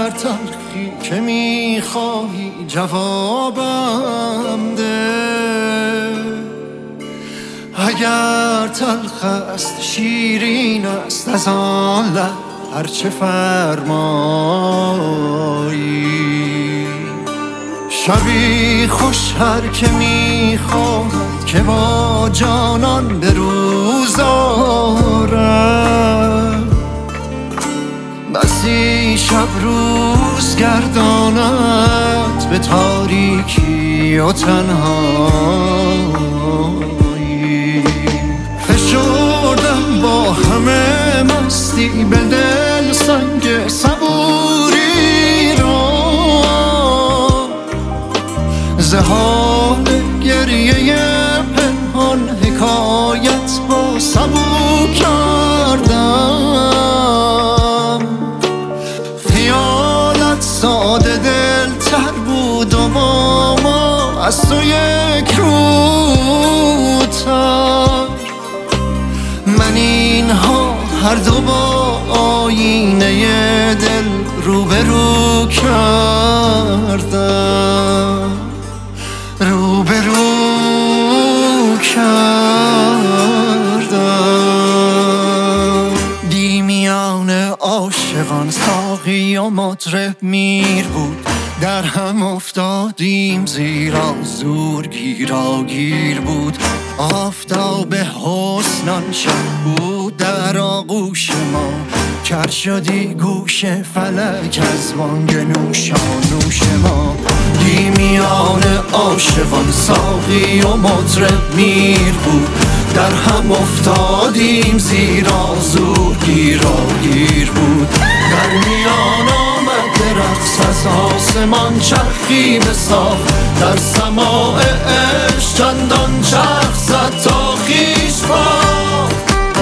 تلخی که میخواهی جوابم ده، اگر تلخ است شیرین است از آن لب هرچه فرمایی. شبی خوش هر که میخواهد که با جانان به روز آرد، بسی شب روز گرداند به تاریکی و تنهایی. فشردم با همه مستی به دل سنگ صبوری را، ز حال گریه پنهان حکایت با سبو کردم. خیالت ساده دل تر بود و با ما از تو یک روتر. من اینها هر دو با آینه دل روبرو کردم، روبرو کردم. دی میان عاشقان ساقی و مطرب میر بود، در هم افتادیم زیرا زور گیراگیر بود. آفتاب حسنان شب بود در آغوش ما، کر شدی گوش فلک از بانگ نوشانوش ما. دی میان عاشقان ساقی و مطرب میر بود، در هم افتادیم زیرا زور گیراگیر بود. در میان آمد رقص از آسمان چرخی بساخ، در سماع عشق چندان چرخ زد تا خویش باخت.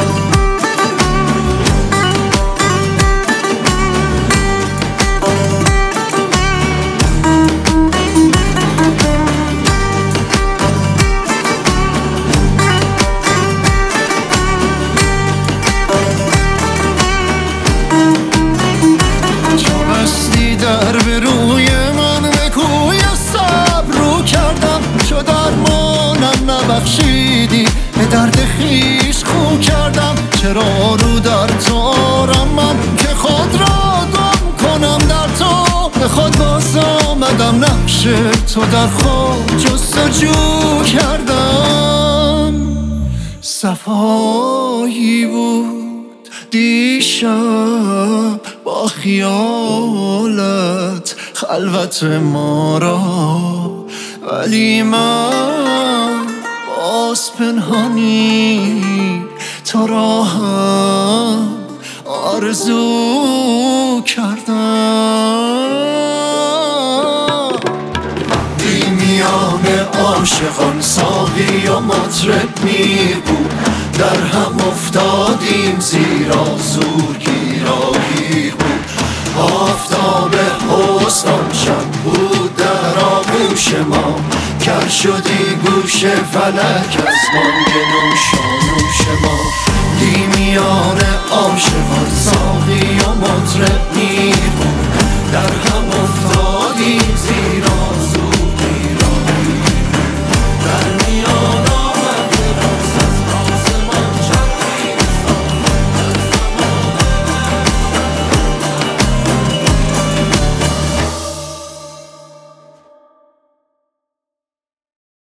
در به روی من به کوی صبر رو کردم، چو درمانم نبخشیدی به درد خیش خو کردم. چرا رو در تو آرم من که خود را گم کنم در تو، به خود باز آمدم نقش تو در خود جستجو کردم. صفایی بود دیشب با خیالت خلوت ما را، ولی من باز پنهانی تو را هم آرزو کردم. دی میان عاشقان ساقی و مطرب میر بود، در هم افتادیم زیرا زور گیراگیر بود. آفتاب حسن شب بود در آغوش ما، کر شدی گوش فلک از بانگ نوشانوش ما. دی میان عاشقان